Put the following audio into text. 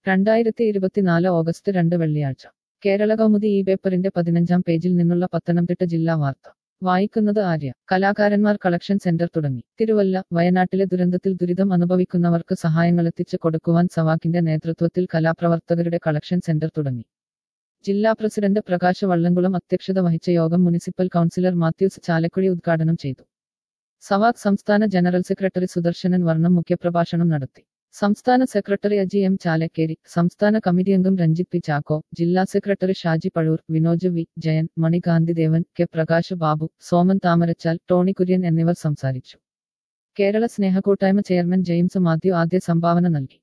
2024 August 2 വെള്ളിയാഴ്ച കേരളകൗമുദി ഈ പേപ്പറിന്റെ 15-ാം പേജിൽ നിന്നുള്ള പത്തനംതിട്ട ജില്ലാ വാർത്ത വായിക്കുന്നത് ആര്യ. കലാകാരന്മാർ കളക്ഷൻ സെന്റർ തുടങ്ങി. തിരുവല്ല. വയനാട്ടിലെ ദുരന്തത്തിൽ ദുരിതം അനുഭവിക്കുന്നവർക്ക് സഹായങ്ങളെത്തിച്ച് കൊടുക്കുവാൻ സവാക്കിന്റെ നേതൃത്വത്തിൽ കലാപ്രവർത്തകരുടെ കളക്ഷൻ സെന്റർ തുടങ്ങി. ജില്ലാ പ്രസിഡന്റ് പ്രകാശ് വള്ളംകുളം അധ്യക്ഷത വഹിച്ച യോഗം മുനിസിപ്പൽ കൗൺസിലർ മാത്യൂസ് ചാലക്കുഴി ഉദ്ഘാടനം ചെയ്തു. സവാക് സംസ്ഥാന ജനറൽ സെക്രട്ടറി സുദർശനൻ വർണ്ണം മുഖ്യപ്രഭാഷണം നടത്തി. സംസ്ഥാന സെക്രട്ടറി അജി എം ചാലക്കേരി, സംസ്ഥാന കമ്മിറ്റി അംഗം രഞ്ജിത്ത് പി ചാക്കോ, ജില്ലാ സെക്രട്ടറി ഷാജി പഴൂർ, വിനോജ് വി ജയൻ, മണി ഗാന്ധിദേവൻ, കെ പ്രകാശ് ബാബു, സോമൻ താമരച്ചാൽ, ടോണി കുര്യൻ എന്നിവർ സംസാരിച്ചു. കേരള സ്നേഹക്കൂട്ടായ്മ ചെയർമാൻ ജെയിംസ് മാത്യു ആദ്യ സംഭാവന നൽകി.